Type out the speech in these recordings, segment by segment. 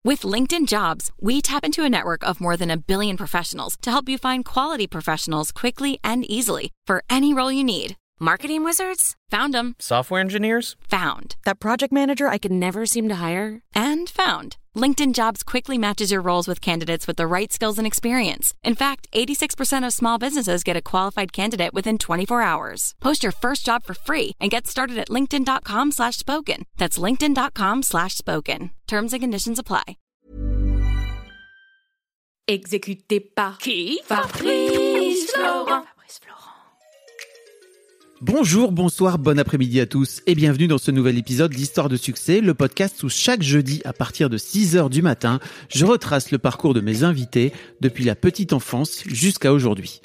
With LinkedIn Jobs, we tap into a network of more than 1 billion professionals to help you find quality professionals quickly and easily for any role you need. Marketing wizards? Found them. Software engineers? Found. That project manager I could never seem to hire? And found. LinkedIn Jobs quickly matches your roles with candidates with the right skills and experience. In fact, 86% of small businesses get a qualified candidate within 24 hours. Post your first job for free and get started at linkedin.com/spoken. That's linkedin.com/spoken. Terms and conditions apply. Exécuté par qui? Fabrice Florent. Bonjour, bonsoir, bon après-midi à tous et bienvenue dans ce nouvel épisode d'Histoire de succès, le podcast où chaque jeudi à partir de 6h du matin, je retrace le parcours de mes invités depuis la petite enfance jusqu'à aujourd'hui.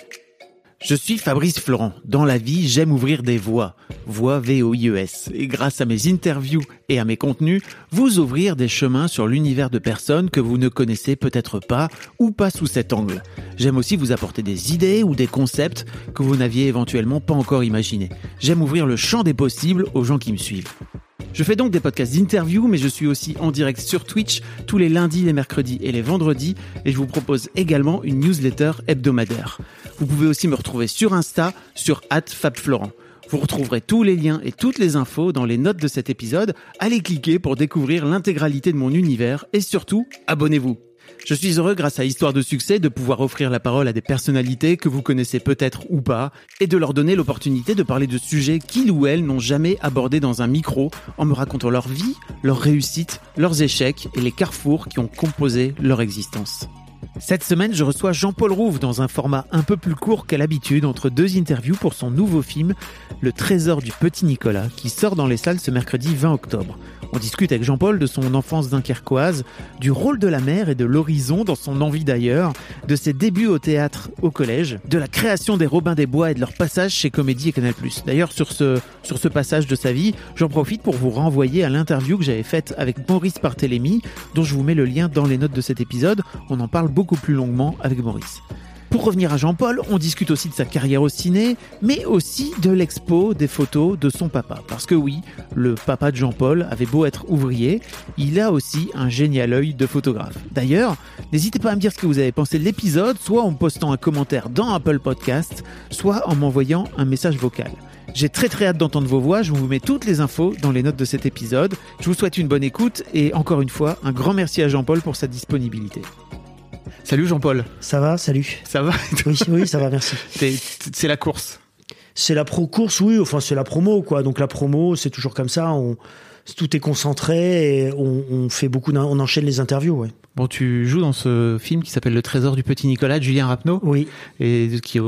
Je suis Fabrice Florent. Dans la vie, j'aime ouvrir des voies. Voies VOIES. Et grâce à mes interviews et à mes contenus, vous ouvrir des chemins sur l'univers de personnes que vous ne connaissez peut-être pas ou pas sous cet angle. J'aime aussi vous apporter des idées ou des concepts que vous n'aviez éventuellement pas encore imaginés. J'aime ouvrir le champ des possibles aux gens qui me suivent. Je fais donc des podcasts d'interview, mais je suis aussi en direct sur Twitch tous les lundis, les mercredis et les vendredis, et je vous propose également une newsletter hebdomadaire. Vous pouvez aussi me retrouver sur Insta, sur @fabflorent. Vous retrouverez tous les liens et toutes les infos dans les notes de cet épisode. Allez cliquer pour découvrir l'intégralité de mon univers, et surtout, abonnez-vous. Je suis heureux, grâce à Histoire de succès, de pouvoir offrir la parole à des personnalités que vous connaissez peut-être ou pas, et de leur donner l'opportunité de parler de sujets qu'ils ou elles n'ont jamais abordés dans un micro, en me racontant leur vie, leurs réussites, leurs échecs et les carrefours qui ont composé leur existence. Cette semaine, je reçois Jean-Paul Rouve dans un format un peu plus court qu'à l'habitude, entre deux interviews pour son nouveau film, Le Trésor du Petit Nicolas, qui sort dans les salles ce mercredi 20 octobre. On discute avec Jean-Paul de son enfance dunkerquoise, du rôle de la mer et de l'horizon dans son envie d'ailleurs, de ses débuts au théâtre au collège, de la création des Robins des Bois et de leur passage chez Comédie et Canal+. D'ailleurs, sur ce passage de sa vie, j'en profite pour vous renvoyer à l'interview que j'avais faite avec Maurice Barthélémy, dont je vous mets le lien dans les notes de cet épisode. On en parle beaucoup plus longuement avec Maurice. Pour revenir à Jean-Paul, on discute aussi de sa carrière au ciné, mais aussi de l'expo des photos de son papa. Parce que oui, le papa de Jean-Paul avait beau être ouvrier, il a aussi un génial œil de photographe. D'ailleurs, n'hésitez pas à me dire ce que vous avez pensé de l'épisode, soit en me postant un commentaire dans Apple Podcast, soit en m'envoyant un message vocal. J'ai très hâte d'entendre vos voix, je vous mets toutes les infos dans les notes de cet épisode. Je vous souhaite une bonne écoute et encore une fois, un grand merci à Jean-Paul pour sa disponibilité. Salut Jean-Paul. Ça va, salut. Ça va? Oui, ça va, merci. C'est la course. C'est la pro-course, oui, enfin c'est la promo, quoi. Donc la promo, c'est toujours comme ça, tout est concentré et on enchaîne les interviews, ouais. Bon, tu joues dans ce film qui s'appelle Le Trésor du Petit Nicolas de Julien Rapneau. Oui. Et qui est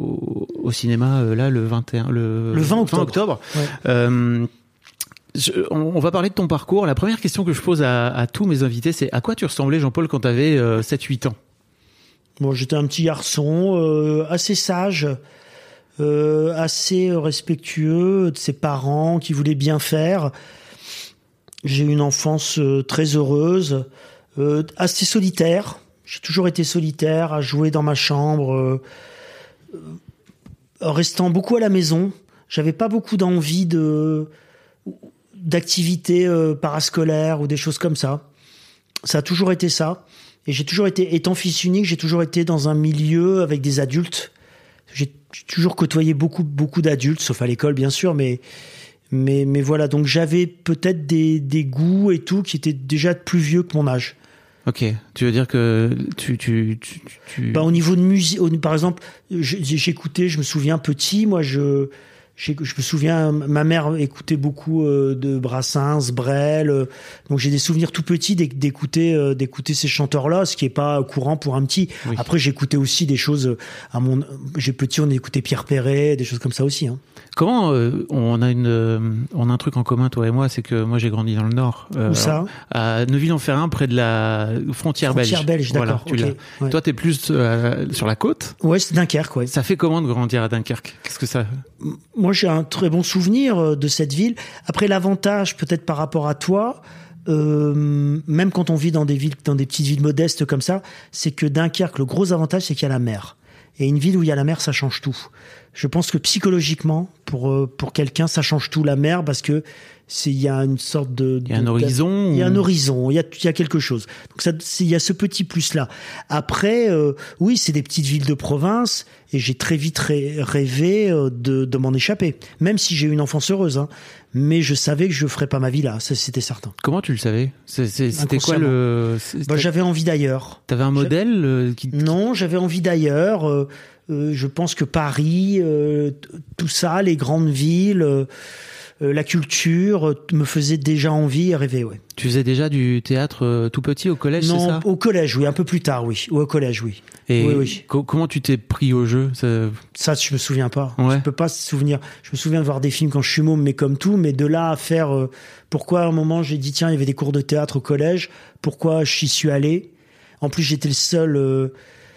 au cinéma, là, le 20 octobre. Ouais. On va parler de ton parcours. La première question que je pose à tous mes invités, c'est à quoi tu ressemblais, Jean-Paul, quand tu avais 7-8 ans? Bon, j'étais un petit garçon, assez sage, assez respectueux de ses parents, qui voulaient bien faire. J'ai eu une enfance très heureuse, assez solitaire. J'ai toujours été solitaire, à jouer dans ma chambre, restant beaucoup à la maison. J'avais pas beaucoup d'envie d'activités parascolaires ou des choses comme ça. Ça a toujours été ça. Et j'ai toujours été, étant fils unique, j'ai toujours été dans un milieu avec des adultes. J'ai toujours côtoyé beaucoup d'adultes, sauf à l'école bien sûr, mais voilà. Donc j'avais peut-être des goûts et tout qui étaient déjà plus vieux que mon âge. Ok, tu veux dire que tu... Au niveau de musique, par exemple, j'écoutais, je me souviens petit, moi je me souviens, ma mère écoutait beaucoup de Brassens, Brel, donc j'ai des souvenirs tout petits d'écouter ces chanteurs-là, ce qui est pas courant pour un petit. Oui. Après, j'écoutais aussi des choses j'ai petit, on écoutait Pierre Perret, des choses comme ça aussi. Hein. Comment on a un truc en commun, toi et moi, c'est que moi j'ai grandi dans le Nord. Où ça? À Neuville-en-Ferrain, près de la frontière belge. Frontière belge, d'accord. Voilà, okay. Ouais. Toi, t'es plus sur la côte. Ouais, c'est Dunkerque, ouais. Ça fait comment de grandir à Dunkerque? Qu'est-ce que ça... Moi, j'ai un très bon souvenir de cette ville. Après, l'avantage, peut-être par rapport à toi, même quand on vit dans des petites villes modestes comme ça, c'est que Dunkerque, le gros avantage, c'est qu'il y a la mer. Et une ville où il y a la mer, ça change tout. je pense que psychologiquement, pour quelqu'un, ça change tout, la mer, parce que il y a une sorte de... Il y a un horizon. Il y a un horizon, il y a quelque chose. Donc il y a ce petit plus-là. Après, oui, c'est des petites villes de province, et j'ai très vite rêvé de m'en échapper. Même si j'ai eu une enfance heureuse, hein. Mais je savais que je ferais pas ma vie là, ça, c'était certain. Comment tu le savais? C'était quoi le... J'avais envie d'ailleurs. T'avais un modèle qui... Non, j'avais envie d'ailleurs. Je pense que Paris, tout ça, les grandes villes... la culture me faisait déjà envie et rêver, ouais. Tu faisais déjà du théâtre tout petit au collège, c'est ça? Non, au collège, oui, un peu plus tard, oui. Ou au collège, oui. Et oui. Comment tu t'es pris au jeu? Ça, je me souviens pas. Ouais. Je peux pas se souvenir. Je me souviens de voir des films quand je suis môme, mais comme tout, mais de là à faire... pourquoi à un moment j'ai dit, tiens, il y avait des cours de théâtre au collège, pourquoi j'y suis allé? En plus, j'étais le seul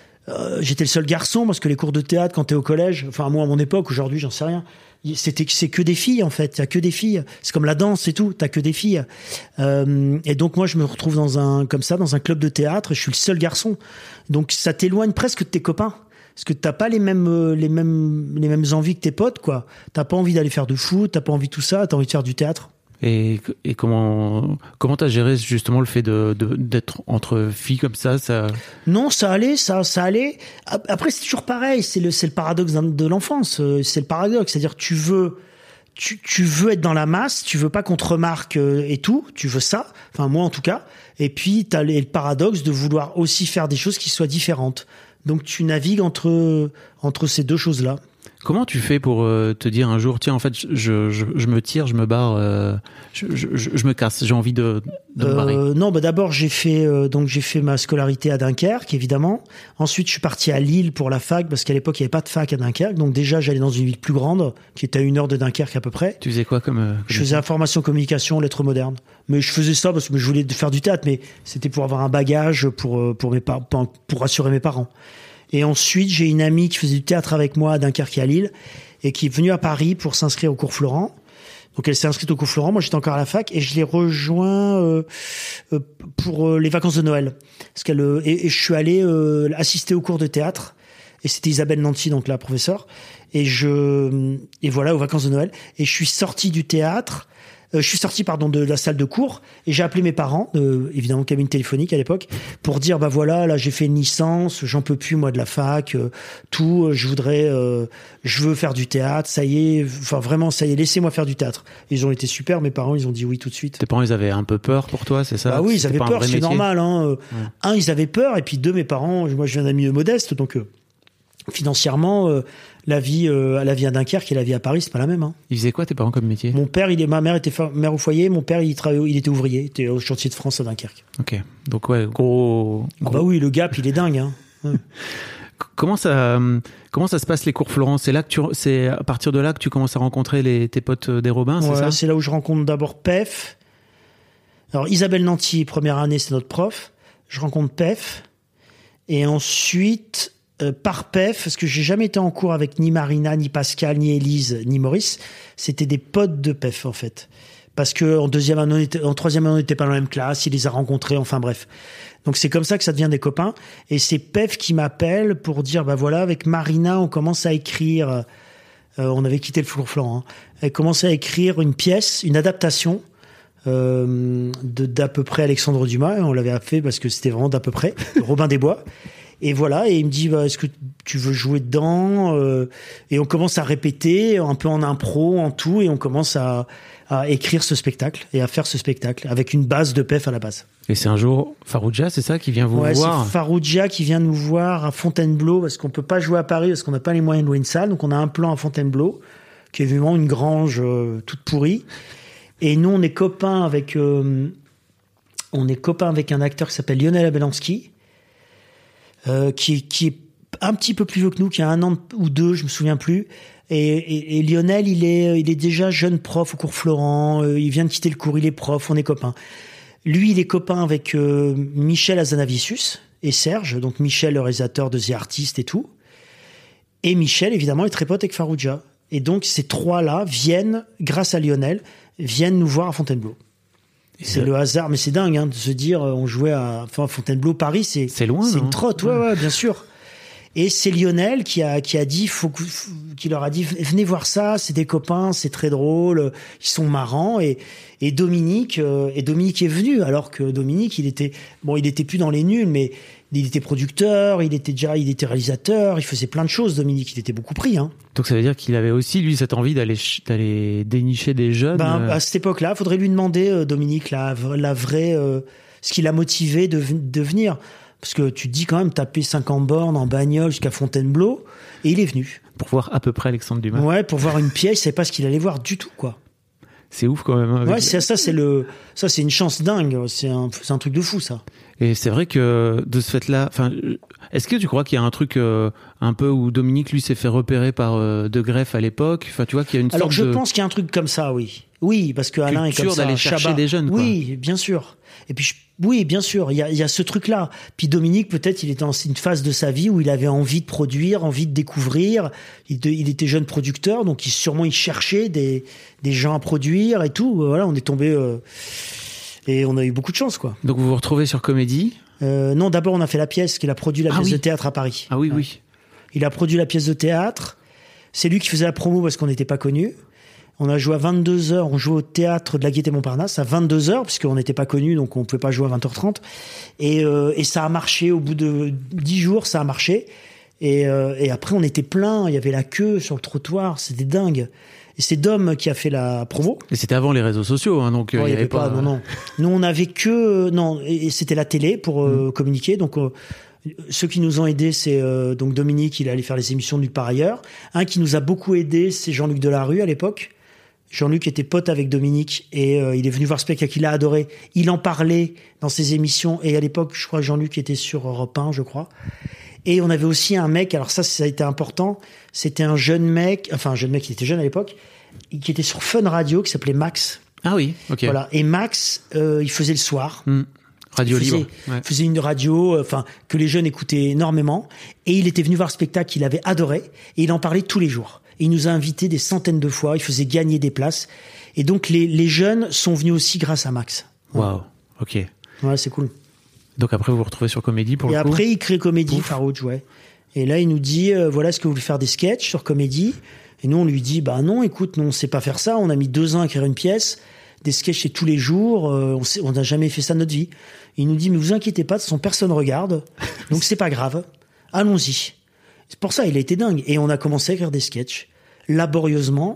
garçon, parce que les cours de théâtre, quand t'es au collège, enfin moi à mon époque, aujourd'hui j'en sais rien, c'est que des filles en fait, t'as que des filles, c'est comme la danse et tout, t'as que des filles, et donc moi je me retrouve dans un club de théâtre, et je suis le seul garçon, donc ça t'éloigne presque de tes copains, parce que t'as pas les mêmes envies que tes potes, quoi. T'as pas envie d'aller faire de foot, t'as pas envie de tout ça, t'as envie de faire du théâtre. Et comment t'as géré justement le fait d'être entre filles comme ça? Non, ça allait. Après, c'est toujours pareil. C'est le paradoxe de l'enfance. C'est le paradoxe. C'est-à-dire, tu veux être dans la masse, tu veux pas qu'on te remarque et tout. Tu veux ça. Enfin, moi, en tout cas. Et puis, t'as le paradoxe de vouloir aussi faire des choses qui soient différentes. Donc, tu navigues entre ces deux choses-là. Comment tu fais pour te dire un jour, tiens, en fait, je me tire, je me barre, je me casse, j'ai envie de me barrer? Non, d'abord j'ai fait ma scolarité à Dunkerque, évidemment. Ensuite, je suis parti à Lille pour la fac, parce qu'à l'époque il n'y avait pas de fac à Dunkerque. Donc déjà, j'allais dans une ville plus grande, qui était à 1 heure de Dunkerque à peu près. Tu faisais quoi comme Je faisais information, communication, lettres modernes. Mais je faisais ça parce que je voulais faire du théâtre, mais c'était pour avoir un bagage pour rassurer mes parents. Et ensuite, j'ai une amie qui faisait du théâtre avec moi à Dunkerque et à Lille, et qui est venue à Paris pour s'inscrire au cours Florent. Donc elle s'est inscrite au cours Florent, moi j'étais encore à la fac, et je l'ai rejoint pour les vacances de Noël. Et je suis allé assister au cours de théâtre, et c'était Isabelle Nanty, donc la professeure, et voilà, aux vacances de Noël. Et je suis sorti du théâtre, de la salle de cours, et j'ai appelé mes parents, évidemment cabine téléphonique à l'époque, pour dire voilà, là j'ai fait une licence, j'en peux plus moi de la fac, je veux faire du théâtre, ça y est, laissez-moi faire du théâtre. Ils ont été super, mes parents, ils ont dit oui tout de suite. Tes parents, ils avaient un peu peur pour toi, c'est ça? Bah oui, ils avaient peur, c'est normal, hein. Ouais. Un, ils avaient peur, et puis deux, mes parents, moi je viens d'un milieu modeste, donc financièrement, la vie à Dunkerque et la vie à Paris, c'est pas la même, hein. Ils faisaient quoi tes parents comme métier? Ma mère était mère au foyer, mon père il était ouvrier, il était au chantier de France à Dunkerque. Ok, donc ouais, gros. Bah oui, le gap il est dingue, hein. Ouais. Comment ça se passe les cours Florent? C'est à partir de là que tu commences à rencontrer tes potes des Robins, c'est ça? C'est là où je rencontre d'abord Pef. Alors Isabelle Nanty, première année, c'est notre prof. Je rencontre Pef, et ensuite par Pef, parce que j'ai jamais été en cours avec ni Marina, ni Pascal, ni Élise, ni Maurice. C'était des potes de Pef, en fait. Parce que en troisième année, on n'était pas dans la même classe, il les a rencontrés, enfin bref. Donc c'est comme ça que ça devient des copains. Et c'est Pef qui m'appelle pour dire, voilà, avec Marina, on commence à écrire, on avait quitté le cours Florent, hein. Elle commençait à écrire une pièce, une adaptation, d'à peu près Alexandre Dumas, et on l'avait fait parce que c'était vraiment d'à peu près, Robin des Bois. Et voilà, et il me dit, est-ce que tu veux jouer dedans? Et on commence à répéter, un peu en impro, en tout, et on commence à écrire ce spectacle, et à faire ce spectacle, avec une base de Pef à la base. Et c'est un jour Farouja, c'est ça, qui vient vous voir? C'est Farouja qui vient nous voir à Fontainebleau, parce qu'on peut pas jouer à Paris, parce qu'on n'a pas les moyens de louer une salle, donc on a un plan à Fontainebleau, qui est vraiment une grange toute pourrie. Et nous, on est copains avec un acteur qui s'appelle Lionel Abelansky, qui est un petit peu plus vieux que nous, qui a 1 an ou 2, je me souviens plus. Et Lionel, il est déjà jeune prof au cours Florent. Il vient de quitter le cours, il est prof, on est copains. Lui, il est copain avec Michel Hazanavicius et Serge. Donc Michel, le réalisateur de The Artist et tout. Et Michel, évidemment, est très pote avec Farouja. Et donc ces trois-là viennent, grâce à Lionel, nous voir à Fontainebleau. C'est le hasard, mais c'est dingue, hein, de se dire, on jouait à Fontainebleau, Paris, c'est loin, c'est une trotte, ouais, bien sûr. Et c'est Lionel qui a dit, qui leur a dit, venez voir ça, c'est des copains, c'est très drôle, ils sont marrants. Et Dominique est venu, alors que Dominique, il était plus dans les nuls, mais il était producteur, il était réalisateur, il faisait plein de choses, Dominique, il était beaucoup pris, hein. Donc ça veut dire qu'il avait aussi, lui, cette envie d'aller dénicher des jeunes. À cette époque-là, faudrait lui demander, Dominique, la vraie, ce qui l'a motivé de venir. Parce que tu te dis quand même, taper 50 bornes en bagnole jusqu'à Fontainebleau, et il est venu. Pour voir à peu près Alexandre Dumas. Ouais, pour voir une pièce, il savait pas ce qu'il allait voir du tout, quoi. C'est ouf quand même. Ouais, ça c'est une chance dingue. C'est un truc de fou, ça. Et c'est vrai que de ce fait-là, est-ce que tu crois qu'il y a un truc un peu où Dominique lui s'est fait repérer par De Greff à l'époque, tu vois qu'il y a une sorte Alors je pense qu'il y a un truc comme ça, oui. Oui, parce que Alain est comme ça. D'aller chercher des jeunes, quoi. Oui, bien sûr. Et puis oui, bien sûr, il y a ce truc-là. Puis Dominique, peut-être, il était dans une phase de sa vie où il avait envie de produire, envie de découvrir. Il était jeune producteur, donc il cherchait des gens à produire et tout. Voilà, on est tombé et on a eu beaucoup de chance, quoi. Donc vous vous retrouvez sur Comédie ? Non, d'abord on a fait la pièce, qu'il a produit la pièce de théâtre à Paris. Ah oui, ouais. Oui. Il a produit la pièce de théâtre. C'est lui qui faisait la promo parce qu'on n'était pas connus. On a joué à 22h, on jouait au théâtre de la Gaîté Montparnasse à 22h, puisqu'on n'était pas connus, donc on pouvait pas jouer à 20h30. Et ça a marché, au bout de 10 jours, ça a marché. Et après, on était plein, il y avait la queue sur le trottoir, c'était dingue. Et c'est Dom qui a fait la promo. Et c'était avant les réseaux sociaux, hein, donc il y avait pas... Non. Nous, on avait que... Non, et c'était la télé pour communiquer, donc... ceux qui nous ont aidés, c'est donc Dominique, il est allé faire les émissions de Nulle part ailleurs. Un qui nous a beaucoup aidé, c'est Jean-Luc Delarue à l'époque. Jean-Luc était pote avec Dominique et il est venu voir le spectacle, il a adoré. Il en parlait dans ses émissions et à l'époque, je crois que Jean-Luc était sur Europe 1, je crois. Et on avait aussi un mec, alors ça a été important, c'était un jeune mec, il était jeune à l'époque, qui était sur Fun Radio, qui s'appelait Max. Ah oui, ok. Voilà. Et Max, il faisait le soir. Radio libre. Il faisait une radio, que les jeunes écoutaient énormément. Et il était venu voir le spectacle, il avait adoré. Et il en parlait tous les jours. Et il nous a invités des centaines de fois. Il faisait gagner des places. Et donc, les jeunes sont venus aussi grâce à Max. Waouh. Ok. Ouais, c'est cool. Donc après, vous vous retrouvez sur Comédie pour le coup. Et après, il crée Comédie, Farouch, ouais. Et là, il nous dit, voilà, est-ce que vous voulez faire des sketchs sur Comédie? Et nous, on lui dit, bah non, écoute, nous, on sait pas faire ça. On a mis 2 ans à écrire une pièce. Des sketchs, c'est tous les jours. On n'a jamais fait ça de notre vie. Il nous dit, mais vous inquiétez pas, de toute façon, personne regarde. Donc, c'est pas grave. Allons-y. C'est pour ça, il a été dingue. Et on a commencé à écrire des sketchs, laborieusement.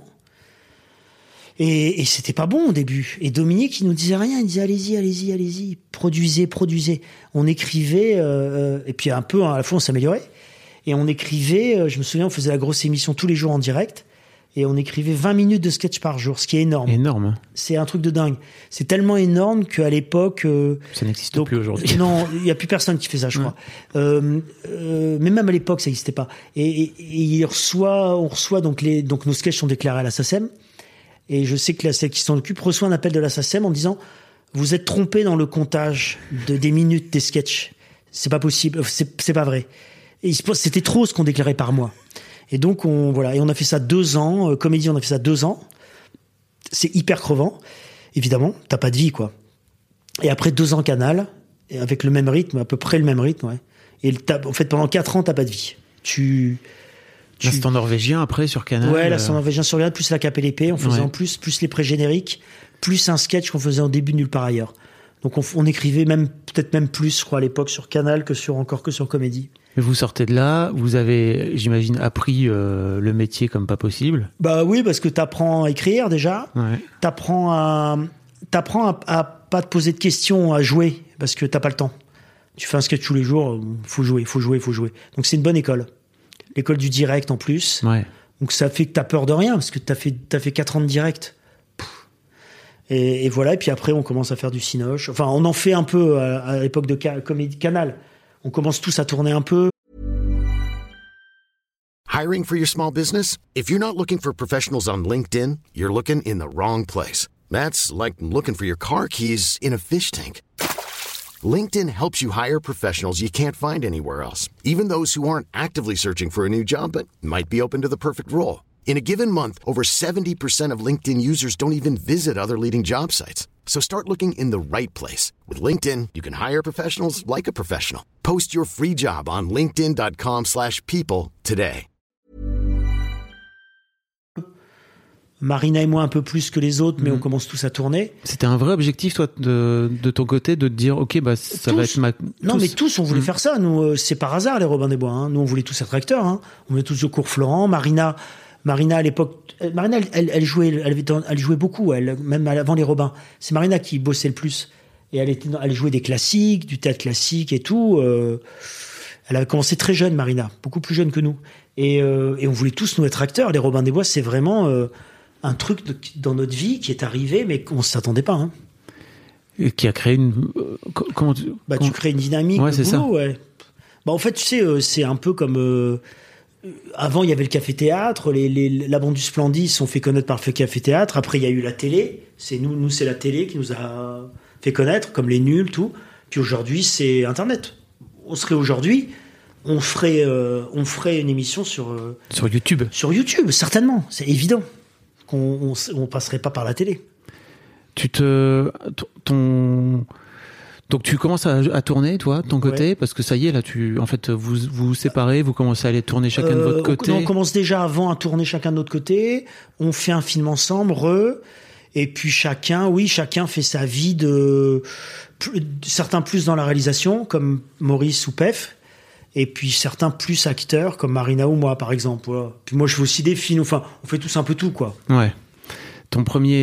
Et c'était pas bon au début. Et Dominique, il nous disait rien. Il disait, allez-y. Produisez. On écrivait, et puis un peu, à la fois, on s'améliorait. Et on écrivait, je me souviens, on faisait la grosse émission tous les jours en direct. Et on écrivait 20 minutes de sketch par jour, ce qui est énorme. Énorme. C'est un truc de dingue. C'est tellement énorme qu'à l'époque... ça n'existe plus aujourd'hui. Non, il n'y a plus personne qui fait ça, je crois. Mais même à l'époque, ça n'existait pas. Et on reçoit donc nos sketchs sont déclarés à la SACEM. Et je sais que celle qui s'en occupe reçoit un appel de la SACEM en disant « Vous êtes trompé dans le comptage des minutes des sketchs. C'est pas possible, c'est pas vrai. » Et c'était trop ce qu'on déclarait par mois. Et donc, on a fait ça 2 ans. Comédie, on a fait ça 2 ans. C'est hyper crevant. Évidemment, t'as pas de vie, quoi. Et après 2 ans Canal, avec le même rythme, à peu près le même rythme, ouais. Et en fait, pendant 4 ans, t'as pas de vie. L'instant norvégien, après, sur Canal. Ouais, l'instant norvégien sur Canal, plus la cape et l'épée. On faisait en plus les pré-génériques, plus un sketch qu'on faisait en début de Nulle part ailleurs. Donc, on écrivait peut-être même plus, je crois, à l'époque, sur Canal que sur Comédie. Mais vous sortez de là, vous avez, j'imagine, appris le métier comme pas possible. Bah oui, parce que t'apprends à écrire déjà. Ouais. T'apprends à pas te poser de questions, à jouer, parce que t'as pas le temps. Tu fais un sketch tous les jours, faut jouer. Donc c'est une bonne école. L'école du direct en plus. Ouais. Donc ça fait que t'as peur de rien, parce que t'as fait 4 ans de direct. Et voilà, et puis après on commence à faire du cinoche. Enfin, on en fait un peu à l'époque de Comédie Canal. On commence tous à tourner un peu. Hiring for your small business? If you're not looking for professionals on LinkedIn, you're looking in the wrong place. That's like looking for your car keys in a fish tank. LinkedIn helps you hire professionals you can't find anywhere else, even those who aren't actively searching for a new job but might be open to the perfect role. In a given month, over 70% of LinkedIn users don't even visit other leading job sites. So start looking in the right place. With LinkedIn, you can hire professionals like a professional. Post your free job on linkedin.com/people today. Marina et moi un peu plus que les autres, mais on commence tous à tourner. C'était un vrai objectif, toi, de ton côté, de te dire, ok, bah ça va être ma. Non, mais tous, on voulait faire ça. Nous, c'est par hasard les Robins des Bois. Hein. Nous, on voulait tous être acteurs. Hein. On voulait tous au cours Florent. Marina à l'époque, Marina, elle jouait beaucoup, même avant les Robins. C'est Marina qui bossait le plus. Et elle jouait des classiques, du théâtre classique et tout. Elle avait commencé très jeune, Marina, beaucoup plus jeune que nous. Et on voulait tous nous être acteurs. Les Robins des Bois, c'est vraiment un truc dans notre vie qui est arrivé, mais qu'on ne s'attendait pas. Hein. Et qui a créé une. Tu crées une dynamique de boulot, ouais. Bah, en fait, tu sais, c'est un peu comme. Avant, il y avait le café-théâtre. La bande du Splendid se sont fait connaître par le café-théâtre. Après, il y a eu la télé. C'est nous, c'est la télé qui nous a fait connaître, comme les nuls, tout. Puis aujourd'hui, c'est Internet. On ferait une émission sur YouTube. Sur YouTube, certainement. C'est évident qu'on passerait pas par la télé. Donc tu commences à tourner, toi, de ton côté, parce que ça y est, là, vous vous séparez, vous commencez à aller tourner chacun de votre côté. On commence déjà avant à tourner chacun de notre côté. On fait un film ensemble, et puis chacun fait sa vie certains plus dans la réalisation, comme Maurice ou Pef, et puis certains plus acteurs, comme Marina ou moi, par exemple. Voilà. Puis moi, je fais aussi des films. Enfin, on fait tous un peu tout, quoi. Ouais. Ta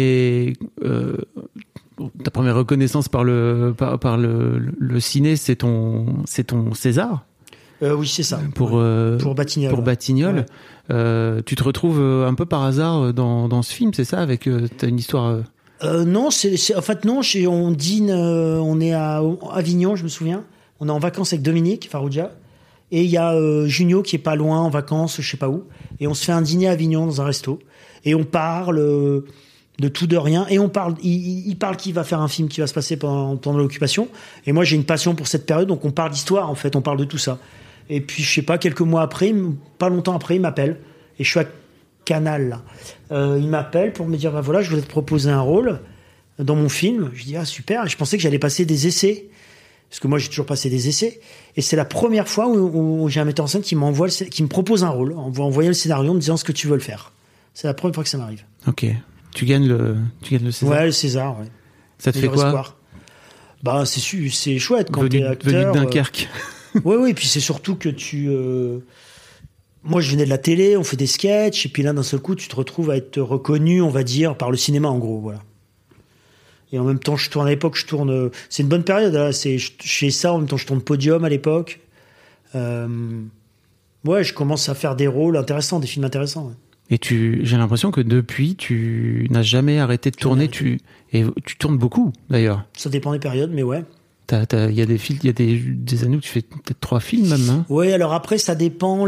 première reconnaissance par le ciné, c'est ton César. Oui, c'est ça. Pour Batignolles. Pour Batignolles. Ouais. Tu te retrouves un peu par hasard dans ce film, c'est ça, avec t'as une histoire. Non, en fait non. On dîne, on est à Avignon, je me souviens. On est en vacances avec Dominique Farrugia. Et il y a Junio qui est pas loin en vacances, je sais pas où. Et on se fait un dîner à Avignon dans un resto. Et on parle de tout, de rien. Et on parle, il parle qu'il va faire un film qui va se passer pendant l'occupation. Et moi, j'ai une passion pour cette période. Donc on parle d'histoire, en fait. On parle de tout ça. Et puis, je sais pas, quelques mois après, pas longtemps après, il m'appelle. Et je suis à Canal, là. Il m'appelle pour me dire, bah voilà, je voulais te proposer un rôle dans mon film. Je dis, ah, super. Et je pensais que j'allais passer des essais. Parce que moi, j'ai toujours passé des essais. Et c'est la première fois où j'ai un metteur en scène qui me propose un rôle, en envoyant le scénario, en me disant ce que tu veux le faire. C'est la première fois que ça m'arrive. Ok. Tu gagnes le César. Ouais, le César, ouais. Ça te fait quoi? Espoir. Bah, c'est chouette quand t'es acteur. Venu de Dunkerque. Oui, et puis c'est surtout que moi, je venais de la télé, on fait des sketchs, et puis là, d'un seul coup, tu te retrouves à être reconnu, on va dire, par le cinéma, en gros, voilà. Et en même temps, à l'époque, c'est une bonne période, là. Je fais ça, en même temps, je tourne Podium à l'époque. Ouais, je commence à faire des rôles intéressants, des films intéressants, ouais. Et j'ai l'impression que depuis, tu n'as jamais arrêté de tourner. Tu tournes beaucoup, d'ailleurs. Ça dépend des périodes, mais ouais. Il y a des années où tu fais peut-être 3 films même, hein. Oui, alors après, ça dépend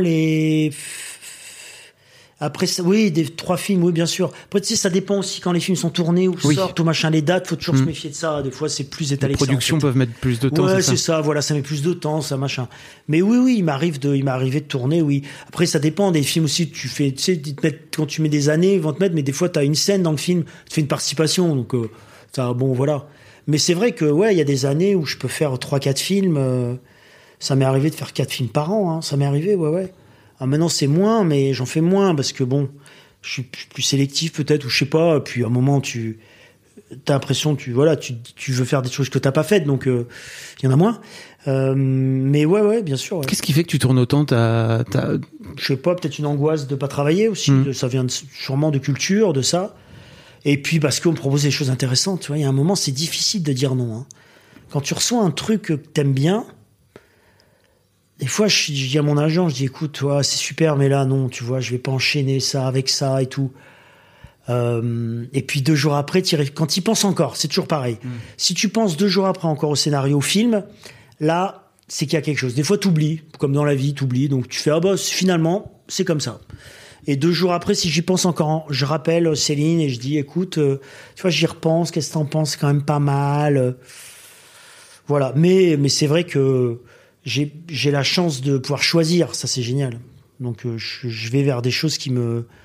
Après, oui, 3 films, oui, bien sûr. Après, tu sais, ça dépend aussi quand les films sont tournés ou sortent ou machin, les dates, faut toujours se méfier de ça. Des fois, c'est plus étalé. Les productions peuvent mettre plus de temps. Ouais, c'est ça, voilà, ça met plus de temps, ça, machin. Mais oui, il m'est arrivé de tourner, oui. Après, ça dépend des films aussi. Tu sais, quand tu mets des années, ils vont te mettre, mais des fois, t'as une scène dans le film, tu fais une participation, donc, bon, voilà. Mais c'est vrai que, ouais, il y a des années où je peux faire 3-4 films, ça m'est arrivé de faire 4 films par an, hein. Ça m'est arrivé, ouais. Ah, maintenant, c'est moins, mais j'en fais moins parce que bon, je suis plus sélectif peut-être, ou je sais pas. Puis à un moment, t'as l'impression, tu veux faire des choses que t'as pas faites, donc il y en a moins. Mais ouais, bien sûr. Ouais. Qu'est-ce qui fait que tu tournes autant? Je sais pas, peut-être une angoisse de pas travailler aussi. Ça vient sûrement de culture, de ça. Et puis parce qu'on me propose des choses intéressantes. Tu vois, il y a un moment, c'est difficile de dire non. Hein. Quand tu reçois un truc que t'aimes bien. Des fois, je dis à mon agent, je dis, écoute, toi, c'est super, mais là, non, tu vois, je vais pas enchaîner ça avec ça et tout. Et puis 2 jours après, quand tu y penses encore, c'est toujours pareil. Si tu penses 2 jours après encore au scénario, au film, là, c'est qu'il y a quelque chose. Des fois, t'oublies, comme dans la vie, t'oublies. Donc tu fais, ah bah, finalement, c'est comme ça. Et 2 jours après, si j'y pense encore, je rappelle Céline et je dis, écoute, tu vois, j'y repense, qu'est-ce que t'en penses? C'est quand même pas mal. Voilà. Mais c'est vrai que j'ai la chance de pouvoir choisir, ça c'est génial. Donc je vais vers des choses qui me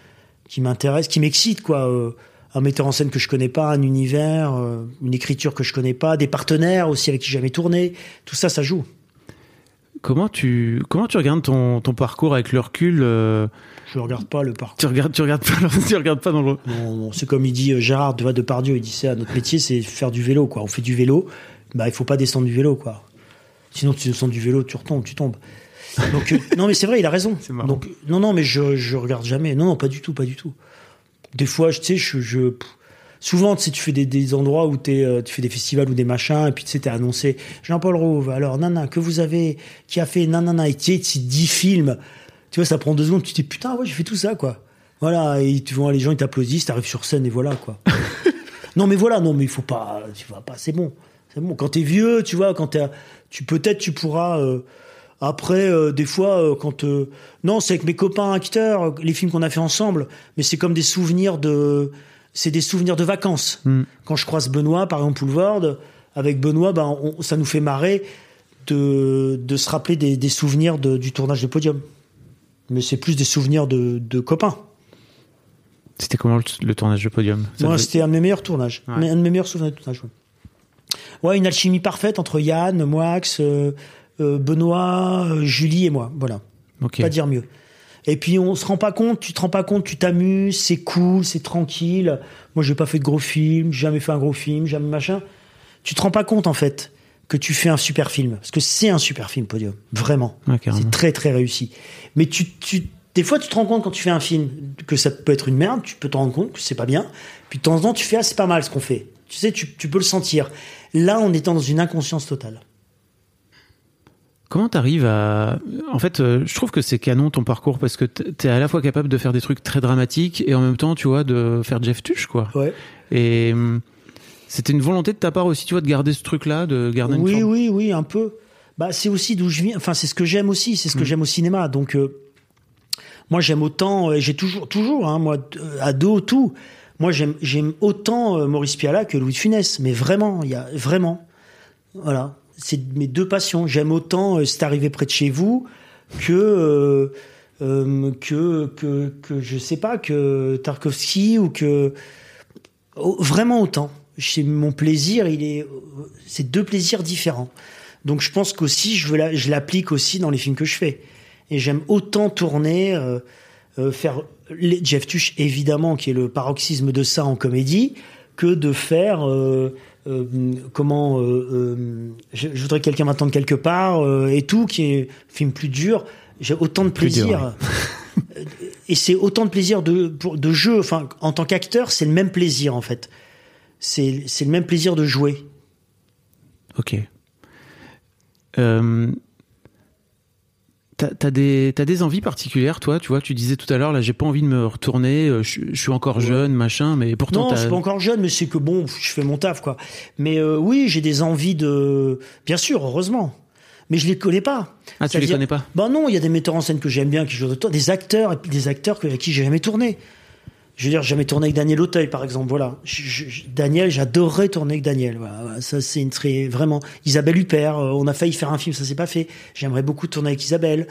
m'intéresse, qui m'excite, quoi. Un metteur en scène que je connais pas, un univers, une écriture que je connais pas, des partenaires aussi avec qui j'ai jamais tourné. Tout ça, ça joue. Comment tu regardes ton parcours avec le recul Je regarde pas le parcours. Tu regardes pas dans le... Non, c'est comme il dit Gérard Depardieu, il dit ça, notre métier c'est faire du vélo, quoi. On fait du vélo, il faut pas descendre du vélo, quoi. Sinon tu descends du vélo, tu tombes. Donc non mais c'est vrai, il a raison. C'est marrant. Donc non mais je regarde jamais. Non, pas du tout. Des fois, tu sais, souvent, tu sais, tu fais des endroits où tu fais des festivals ou des machins, et puis tu sais, t'es annoncé Jean-Paul Rouve, alors, que vous avez, qui a fait, et tu sais, 10 films, tu vois, ça prend 2 secondes, tu te dis, putain, ouais, j'ai fait tout ça, quoi. Voilà, et tu vois, les gens, ils t'applaudissent, t'arrives sur scène, et voilà, quoi. non, mais il faut pas, tu vas pas, c'est bon. Quand t'es vieux, tu vois, peut-être tu pourras, après, des fois, non, c'est avec mes copains acteurs, les films qu'on a fait ensemble, mais c'est comme des souvenirs de vacances. Quand je croise Benoît, par exemple, Poulvord, avec Benoît, ça nous fait marrer de se rappeler des souvenirs du tournage de Podium. Mais c'est plus des souvenirs de copains. C'était comment le tournage de Podium? Moi, c'était un de mes meilleurs tournages. Ouais. Un de mes meilleurs souvenirs de tournage, ouais, une alchimie parfaite entre Yann, Moax, Benoît, Julie et moi. Voilà. Okay. Pas dire mieux. Et puis tu te rends pas compte, tu t'amuses, c'est cool, c'est tranquille. Moi, j'ai pas fait de gros films, jamais fait un gros film, jamais machin. Tu te rends pas compte, en fait, que tu fais un super film. Parce que c'est un super film, Podium. Vraiment. Ouais, c'est très, très réussi. Mais des fois, tu te rends compte quand tu fais un film que ça peut être une merde, tu peux te rendre compte que c'est pas bien. Puis de temps en temps, tu fais, c'est pas mal ce qu'on fait. Tu sais, tu peux le sentir. Là, on est dans une inconscience totale. Comment t'arrives à... En fait, je trouve que c'est canon ton parcours parce que t'es à la fois capable de faire des trucs très dramatiques et en même temps, tu vois, de faire Jeff Tuch, quoi. Ouais. Et c'était une volonté de ta part aussi, tu vois, de garder ce truc-là, de garder une forme. Oui, un peu. C'est aussi d'où je viens. Enfin, c'est ce que j'aime aussi, c'est ce que j'aime au cinéma. Donc, moi, j'aime autant. J'ai toujours, hein, moi, ado, tout. Moi, j'aime autant Maurice Pialat que Louis de Funès. Mais vraiment, il y a vraiment, voilà. C'est mes 2 passions. J'aime autant C'est arrivé près de chez vous que je sais pas, que Tarkovsky ou que vraiment autant. Mon plaisir, c'est 2 plaisirs différents. Donc je pense qu'aussi je l'applique aussi dans les films que je fais. Et j'aime autant tourner, faire Jeff Tuch évidemment qui est le paroxysme de ça en comédie, que de faire je voudrais que quelqu'un m'attende quelque part et tout, qui est un film plus dur. J'ai autant de plaisir dur, ouais. Et c'est autant de plaisir de jeu. Enfin, en tant qu'acteur, c'est le même plaisir en fait. C'est le même plaisir de jouer. Ok. T'as des envies particulières, toi, tu vois, tu disais tout à l'heure, là, j'ai pas envie de me retourner, je suis encore jeune, machin, mais pourtant non, je suis pas encore jeune, mais c'est que bon, je fais mon taf, quoi. Mais oui, j'ai des envies bien sûr, heureusement. Mais je les connais pas. Ah, tu les connais pas? Non, il y a des metteurs en scène que j'aime bien, qui jouent autour, des acteurs, et puis des acteurs avec qui j'ai jamais tourné. Je veux dire, j'ai jamais tourné avec Daniel Auteuil, par exemple, voilà. Daniel, j'adorerais tourner avec Daniel, voilà. Ça, c'est vraiment... Isabelle Huppert, on a failli faire un film, ça s'est pas fait. J'aimerais beaucoup tourner avec Isabelle.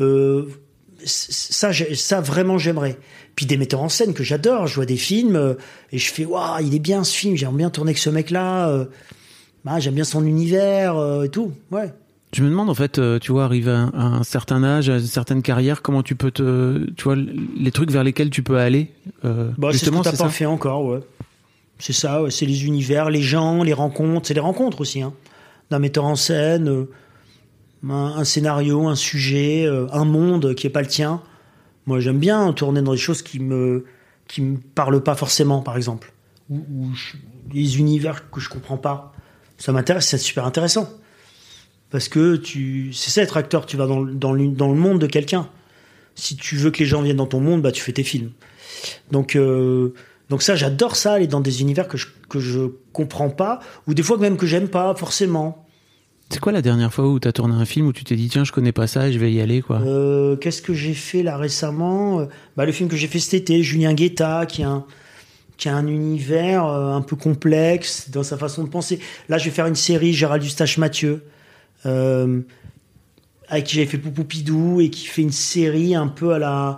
Ça, vraiment, j'aimerais. Puis des metteurs en scène que j'adore, je vois des films, et je fais, waouh, il est bien ce film, j'aimerais bien tourner avec ce mec-là, j'aime bien son univers, et tout, ouais. Je me demande, en fait, tu vois, arrivé à un certain âge, à une certaine carrière, comment tu peux tu vois, les trucs vers lesquels tu peux aller, justement, c'est ce que t'as pas fait encore, ouais. C'est ça, ouais, c'est les univers, les gens, les rencontres, c'est les rencontres aussi, hein. D'un metteur en scène, un scénario, un sujet, un monde qui est pas le tien. Moi, j'aime bien tourner dans des choses qui me parlent pas forcément, par exemple. Ou les univers que je comprends pas. Ça m'intéresse, c'est super intéressant. Parce que c'est ça être acteur, tu vas dans le monde de quelqu'un. Si tu veux que les gens viennent dans ton monde, tu fais tes films. Donc ça, j'adore ça, aller dans des univers que je comprends pas, ou des fois même que j'aime pas forcément. C'est quoi la dernière fois où t'as tourné un film où tu t'es dit tiens, je connais pas ça et je vais y aller, quoi? Qu'est-ce que j'ai fait là récemment? Le film que j'ai fait cet été, Julien Guetta, qui a un univers un peu complexe dans sa façon de penser. Là, je vais faire une série, Gérald Eustache-Mathieu, avec qui j'avais fait Poupoupidou, et qui fait une série un peu à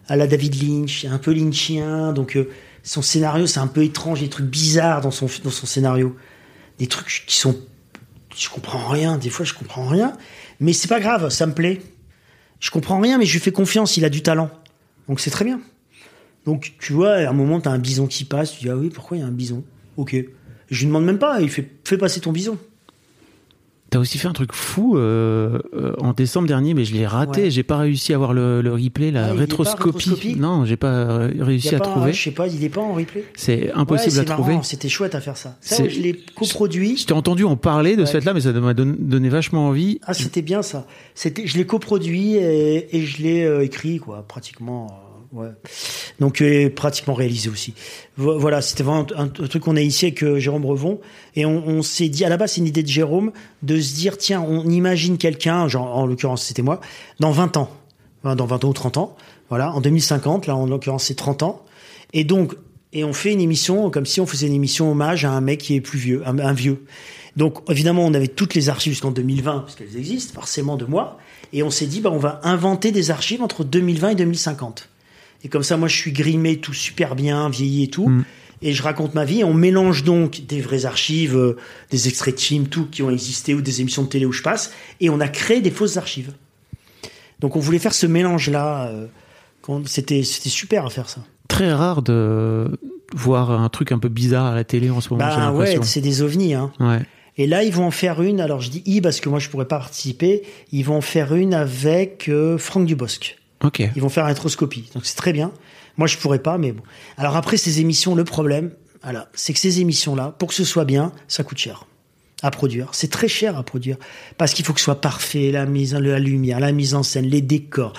à la David Lynch, un peu lynchien. Donc son scénario, c'est un peu étrange, des trucs bizarres dans son scénario, des trucs qui sont, je comprends rien. Des fois, je comprends rien, mais c'est pas grave, ça me plaît. Je comprends rien, mais je lui fais confiance. Il a du talent, donc c'est très bien. Donc tu vois, à un moment, t'as un bison qui passe, tu dis ah oui, pourquoi il y a un bison? Ok. Je lui demande même pas, il fait fais passer ton bison. T'as aussi fait un truc fou en décembre dernier, mais je l'ai raté. Ouais. J'ai pas réussi à voir le replay, la Ah, il est pas rétroscopie. Non, j'ai pas réussi à trouver. Je sais pas, il est pas en replay. C'est impossible à trouver. Marrant, c'était chouette à faire ça. Ça, C'est- je l'ai coproduit. Je t'ai entendu en parler de Ouais. ce fait-là, mais ça m'a donné vachement envie. Ah, c'était bien ça. Je l'ai coproduit et je l'ai écrit, quoi, pratiquement. Ouais. Donc pratiquement réalisé aussi. Voilà, c'était vraiment un truc qu'on a initié avec Jérôme Revon, et on s'est dit, à la base c'est une idée de Jérôme, de se dire tiens, on imagine quelqu'un, genre en l'occurrence c'était moi, dans 20 ans, enfin, dans 20 ans ou 30 ans, voilà, en 2050, là en l'occurrence c'est 30 ans, et donc on fait une émission comme si on faisait une émission hommage à un mec qui est plus vieux, un vieux. Donc évidemment on avait toutes les archives jusqu'en 2020 parce qu'elles existent forcément de moi, et on s'est dit on va inventer des archives entre 2020 et 2050. Et comme ça, moi, je suis grimé, tout super bien, vieilli et tout. Et je raconte ma vie. Et on mélange donc des vraies archives, des extraits de films, tout, qui ont existé, ou des émissions de télé où je passe. Et on a créé des fausses archives. Donc, on voulait faire ce mélange-là. C'était super à faire ça. Très rare de voir un truc un peu bizarre à la télé en ce moment, j'ai l'impression. Ouais, c'est des ovnis, hein. Ouais. Et là, ils vont en faire une. Alors, je dis parce que moi, je pourrais pas participer. Ils vont en faire une avec Franck Dubosc. Ok. Ils vont faire une rétroscopie. Donc c'est très bien. Moi, je pourrais pas, mais bon. Alors après, ces émissions, le problème, voilà, c'est que ces émissions-là, pour que ce soit bien, ça coûte cher à produire. C'est très cher à produire. Parce qu'il faut que ce soit parfait, la lumière, la mise en scène, les décors.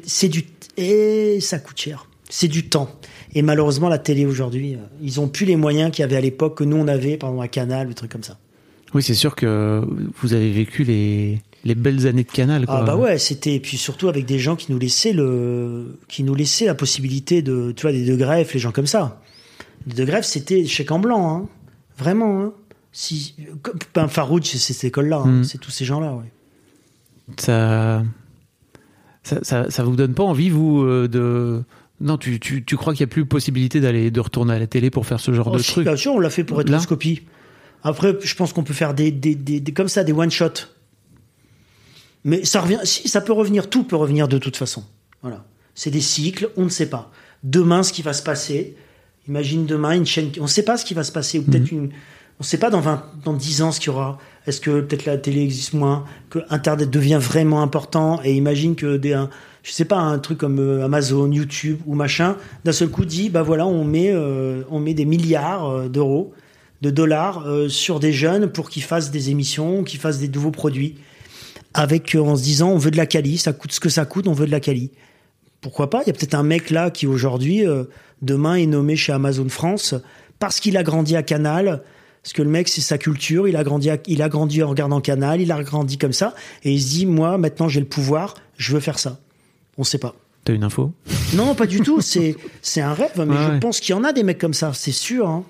Et ça coûte cher. C'est du temps. Et malheureusement, la télé aujourd'hui, ils ont plus les moyens qu'il y avait à l'époque, que nous on avait, par exemple, à Canal, des trucs comme ça. Oui, c'est sûr que vous avez vécu les belles années de Canal, quoi. Ah bah ouais, et puis surtout avec des gens qui nous laissaient la possibilité de, tu vois, des De Greff, les gens comme ça. Les De Greff, c'était chèque en blanc, hein. Vraiment, hein. Farouch, c'est cette école-là, hein. C'est tous ces gens-là, ouais. Ça vous donne pas envie, vous, de... Non, tu crois qu'il y a plus possibilité de retourner à la télé pour faire ce genre de truc? Bien sûr, on l'a fait pour rétroscopie. Après, je pense qu'on peut faire des comme ça, des one-shots. Mais ça revient, si, ça peut revenir, tout peut revenir de toute façon. Voilà. C'est des cycles, on ne sait pas. Demain, ce qui va se passer, imagine demain une chaîne, on ne sait pas ce qui va se passer, ou peut-être on ne sait pas dans 10 ans ce qu'il y aura. Est-ce que peut-être la télé existe moins, que Internet devient vraiment important, et imagine que je sais pas, un truc comme Amazon, YouTube ou machin, d'un seul coup dit, voilà, on met des milliards d'euros, de dollars sur des jeunes pour qu'ils fassent des émissions, qu'ils fassent des nouveaux produits. En se disant, on veut de la quali, ça coûte ce que ça coûte, on veut de la quali. Pourquoi pas? Il y a peut-être un mec là qui aujourd'hui, demain, est nommé chez Amazon France parce qu'il a grandi à Canal, parce que le mec, c'est sa culture, il a grandi en regardant Canal, il a grandi comme ça, et il se dit, moi, maintenant, j'ai le pouvoir, je veux faire ça. On sait pas. T'as une info? Non, pas du tout, c'est un rêve, mais je pense qu'il y en a des mecs comme ça, c'est sûr, hein.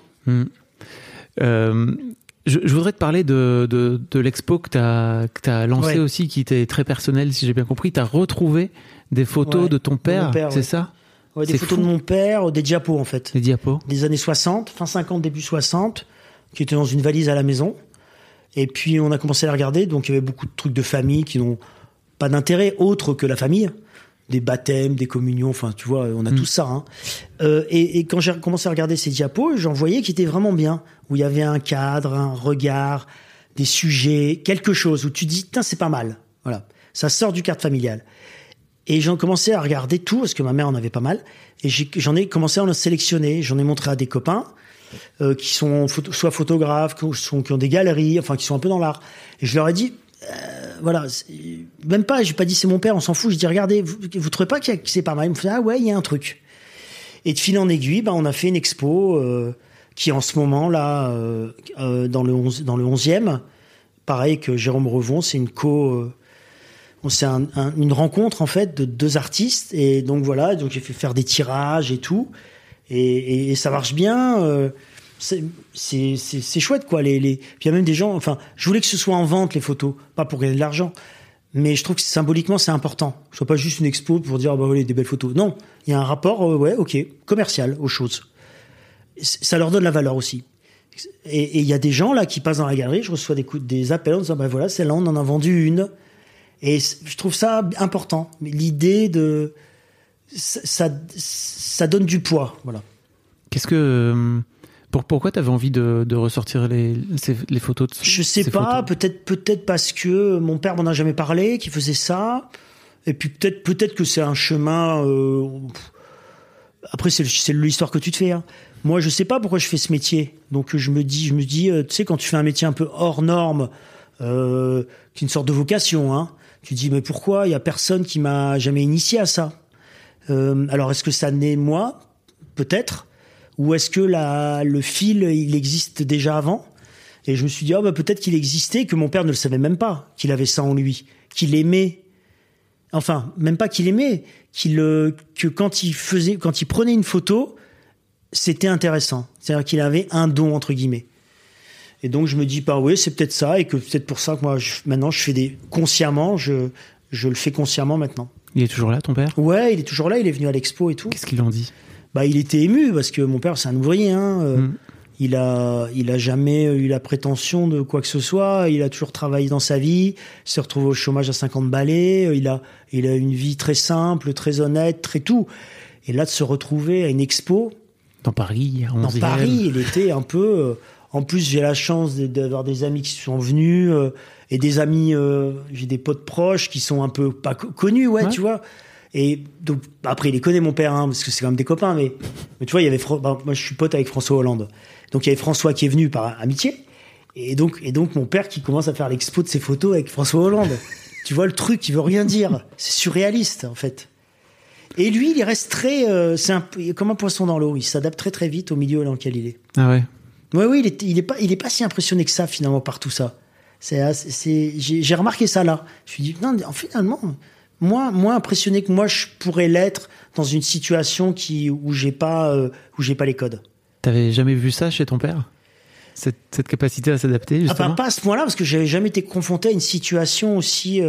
Je voudrais te parler de l'expo que t'as lancé aussi, qui était très personnelle, si j'ai bien compris. T'as retrouvé des photos de ton père, c'est ça? Ouais, des photos de mon père, des diapos en fait. Des diapos? Des années 60, fin 50, début 60, qui étaient dans une valise à la maison. Et puis on a commencé à les regarder, donc il y avait beaucoup de trucs de famille qui n'ont pas d'intérêt autre que la famille. Des baptêmes, des communions, enfin tu vois, on a tout ça. Hein. Et quand j'ai commencé à regarder ces diapos, j'en voyais qui étaient vraiment bien, où il y avait un cadre, un regard, des sujets, quelque chose où tu dis, tiens, c'est pas mal. Voilà, ça sort du cadre familial. Et j'ai commencé à regarder tout, parce que ma mère en avait pas mal, et j'en ai commencé à en sélectionner. J'en ai montré à des copains qui sont soit photographes, qui ont des galeries, enfin qui sont un peu dans l'art. Et je leur ai dit, voilà, même pas, j'ai pas dit c'est mon père, on s'en fout. Je dis regardez, vous trouvez pas que c'est pas mal? Ils me font ah ouais, il y a un truc. Et de fil en aiguille, on a fait une expo qui en ce moment là dans le 11e, pareil que Jérôme Revon, c'est une une rencontre en fait de deux artistes, et donc voilà, donc j'ai fait faire des tirages et tout, et ça marche bien. C'est chouette quoi. Puis il y a même des gens, enfin, je voulais que ce soit en vente les photos, pas pour gagner de l'argent, Mais je trouve que symboliquement, c'est important. Ce soit pas juste une expo pour dire, voilà, des belles photos. Non, il y a un rapport, commercial aux choses. Ça leur donne la valeur aussi. Et il y a des gens là qui passent dans la galerie, je reçois des appels en disant, voilà, celle-là, on en a vendu une. Et je trouve ça important. L'idée de... Ça donne du poids, voilà. Qu'est-ce que... Pourquoi tu avais envie de ressortir les photos de Je sais pas, peut-être parce que mon père m'en a jamais parlé, qu'il faisait ça. Et puis peut-être que c'est un chemin... Après, c'est l'histoire que tu te fais. Hein. Moi, je sais pas pourquoi je fais ce métier. Donc je me dis, tu sais, quand tu fais un métier un peu hors norme, qui est une sorte de vocation, hein, tu te dis, mais pourquoi il y a personne qui m'a jamais initié à ça? Alors, est-ce que ça naît moi? Peut-être. Ou est-ce que le fil, il existe déjà avant? Et je me suis dit, peut-être qu'il existait, que mon père ne le savait même pas, qu'il avait ça en lui, qu'il aimait. Enfin, même pas qu'il aimait, que quand il prenait une photo, c'était intéressant. C'est-à-dire qu'il avait un don, entre guillemets. Et donc, je me dis, c'est peut-être ça, et que peut-être pour ça que moi, maintenant, je fais consciemment, je le fais consciemment maintenant. Il est toujours là, ton père? Ouais, il est toujours là, il est venu à l'expo et tout. Qu'est-ce qu'il en dit? Il était ému, parce que mon père, c'est un ouvrier, hein. Il a jamais eu la prétention de quoi que ce soit. Il a toujours travaillé dans sa vie. Il s'est retrouvé au chômage à 50 balais. Il a une vie très simple, très honnête, très tout. Et là, de se retrouver à une expo. Dans Paris, Dans Paris, il était un peu... en plus, j'ai la chance d'avoir des amis qui sont venus. Et des amis... j'ai des potes proches qui sont un peu pas connus, ouais, tu vois. Et donc, après, il les connaît, mon père, hein, parce que c'est quand même des copains. Mais tu vois, il y avait... moi, je suis pote avec François Hollande. Donc il y avait François qui est venu par amitié, et donc mon père qui commence à faire l'expo de ses photos avec François Hollande. Tu vois le truc qui veut rien dire, c'est surréaliste en fait. Et lui, il reste très, c'est comme un poisson dans l'eau. Il s'adapte très très vite au milieu dans lequel il est. Ah ouais. Oui, il est pas si impressionné que ça finalement par tout ça. J'ai remarqué ça là. Je me suis dit non, finalement, moins impressionné que moi je pourrais l'être dans une situation où j'ai pas les codes. T'avais jamais vu ça chez ton père? Cette capacité à s'adapter, justement? Pas à ce point-là, parce que j'avais jamais été confronté à une situation aussi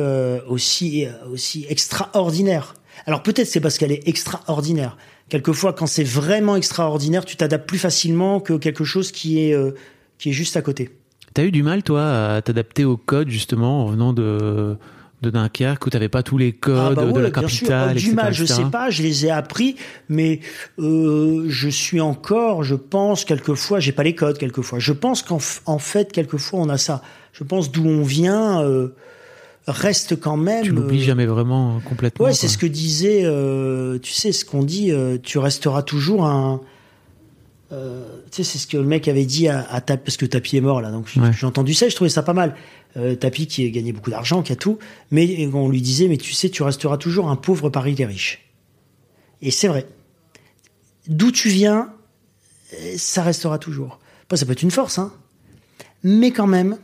extraordinaire. Alors peut-être c'est parce qu'elle est extraordinaire. Quelquefois, quand c'est vraiment extraordinaire, tu t'adaptes plus facilement que quelque chose qui est juste à côté. T'as eu du mal, toi, à t'adapter au code, justement, en venant de Dunkerque, où t'avais pas tous les codes de la capitale, etc. Du mal, je sais pas, je les ai appris, mais je suis encore, je pense, quelquefois, j'ai pas les codes, quelquefois. Je pense qu'en fait, quelquefois, on a ça. Je pense d'où on vient reste quand même... Tu l'oublies jamais vraiment complètement. Ouais, c'est ce que disait, tu sais, ce qu'on dit, tu resteras toujours un... tu sais, c'est ce que le mec avait dit à Tapi, parce que Tapi est mort là, donc j'ai entendu ça, je trouvais ça pas mal. Tapi qui a gagné beaucoup d'argent, qui a tout, mais on lui disait, mais tu sais, tu resteras toujours un pauvre parmi les riches. Et c'est vrai. D'où tu viens, ça restera toujours. Ça peut être une force, hein. Mais quand même,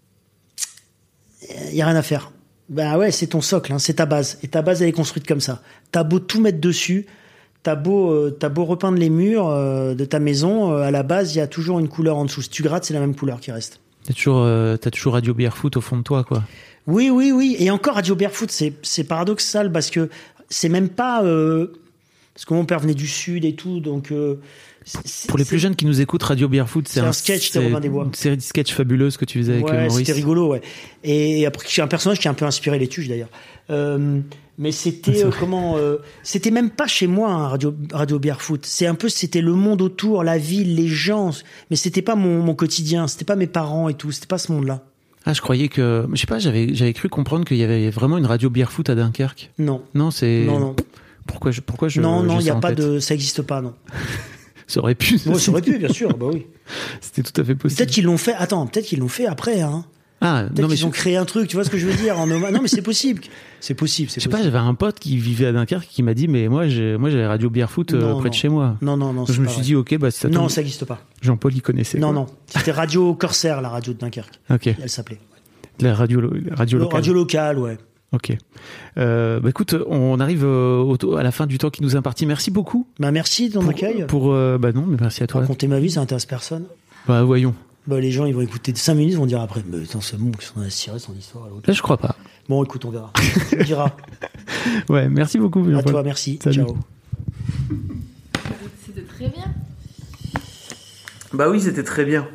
il y a rien à faire. Ouais, c'est ton socle, hein, c'est ta base. Et ta base, elle est construite comme ça. T'as beau tout mettre dessus, t'as beau repeindre les murs de ta maison, à la base, il y a toujours une couleur en dessous. Si tu grattes, c'est la même couleur qui reste. T'as toujours Radio Barefoot au fond de toi, quoi. Oui. Et encore Radio Barefoot, c'est paradoxal parce que c'est même pas... parce que mon père venait du Sud et tout, donc... Pour les plus jeunes qui nous écoutent, Radio Barefoot, c'est un sketch de Robin des Bois. Une série de sketchs fabuleuse que tu faisais avec Maurice. C'était rigolo, ouais. Et après, j'ai un personnage qui a un peu inspiré les Tuches, d'ailleurs. Mais c'était c'était même pas chez moi, hein, Radio Barefoot. C'était le monde autour, la ville, les gens. Mais c'était pas mon quotidien, c'était pas mes parents et tout, c'était pas ce monde-là. Ah, je croyais que, je sais pas, j'avais cru comprendre qu'il y avait vraiment une Radio Barefoot à Dunkerque. Non. Non, c'est. Non. Pourquoi je. Non, il y a pas de, ça existe pas, non. Ça aurait pu. Ouais, ça aurait pu, bien sûr, bah oui. C'était tout à fait possible. Peut-être qu'ils l'ont fait. Attends, peut-être qu'ils l'ont fait après, hein. Ah, peut-être qu'ils ont créé un truc, tu vois ce que je veux dire en hommage. Non, mais c'est possible. C'est possible. Je sais pas, j'avais un pote qui vivait à Dunkerque qui m'a dit, mais moi j'avais Radio Barefoot près de chez moi. Non. Donc, je me suis dit, ok, bah ça. Non, ça n'existe pas. Jean-Paul, il connaissait. Non. C'était Radio Corsair, la radio de Dunkerque. Ok. Elle s'appelait. La radio locale. Radio locale, ouais. Ok. Écoute, on arrive à la fin du temps qui nous est imparti. Merci beaucoup. Merci de ton accueil. Non, mais merci à toi. Raconter ma vie, ça intéresse personne. Voyons. Les gens, ils vont écouter 5 minutes, ils vont dire après, mais attends, c'est bon, qu'ils sont à tirer son histoire à l'autre. Là, je crois pas. Bon, écoute, on verra. Tu me diras. Ouais, merci beaucoup. À toi, merci. Salut. Ciao. C'était très bien. Bah oui, c'était très bien.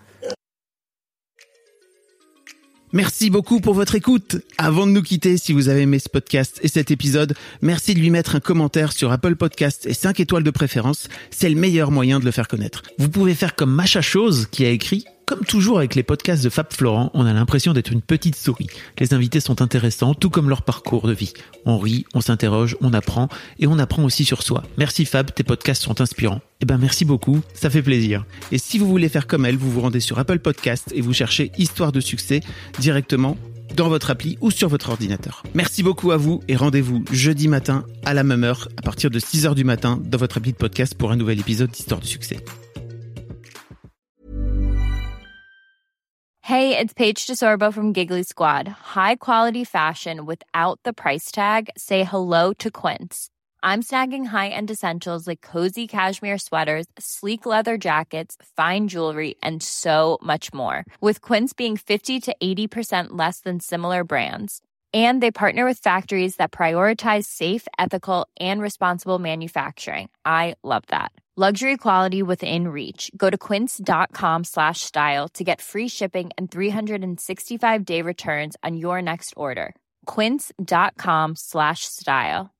Merci beaucoup pour votre écoute. Avant de nous quitter, si vous avez aimé ce podcast et cet épisode, merci de lui mettre un commentaire sur Apple Podcasts et 5 étoiles de préférence. C'est le meilleur moyen de le faire connaître. Vous pouvez faire comme Macha Chose qui a écrit: comme toujours avec les podcasts de Fab Florent, on a l'impression d'être une petite souris. Les invités sont intéressants, tout comme leur parcours de vie. On rit, on s'interroge, on apprend et on apprend aussi sur soi. Merci Fab, tes podcasts sont inspirants. Eh ben merci beaucoup, ça fait plaisir. Et si vous voulez faire comme elle, vous vous rendez sur Apple Podcasts et vous cherchez Histoire de succès directement dans votre appli ou sur votre ordinateur. Merci beaucoup à vous et rendez-vous jeudi matin à la même heure à partir de 6h du matin dans votre appli de podcast pour un nouvel épisode d'Histoire de succès. Hey, it's Paige DeSorbo from Giggly Squad. High quality fashion without the price tag. Say hello to Quince. I'm snagging high-end essentials like cozy cashmere sweaters, sleek leather jackets, fine jewelry, and so much more. With Quince being 50 to 80% less than similar brands. And they partner with factories that prioritize safe, ethical, and responsible manufacturing. I love that. Luxury quality within reach. Go to quince.com/style to get free shipping and 365-day returns on your next order. Quince.com/style.